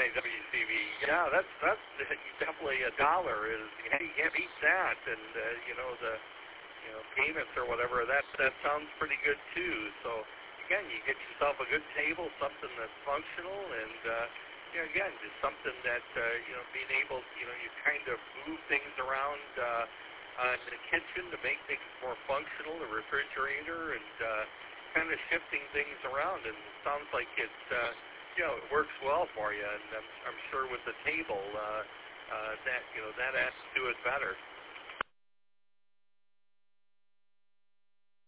WCV. Yeah, that's definitely $1 is you can't beat that, and the payments or whatever. That sounds pretty good too. So again, you get yourself a good table, something that's functional, and again, just something that being able, you kind of move things around in the kitchen to make things more functional, the refrigerator, and kind of shifting things around. And it sounds like it works well for you. And I'm sure with the table, that adds to it better.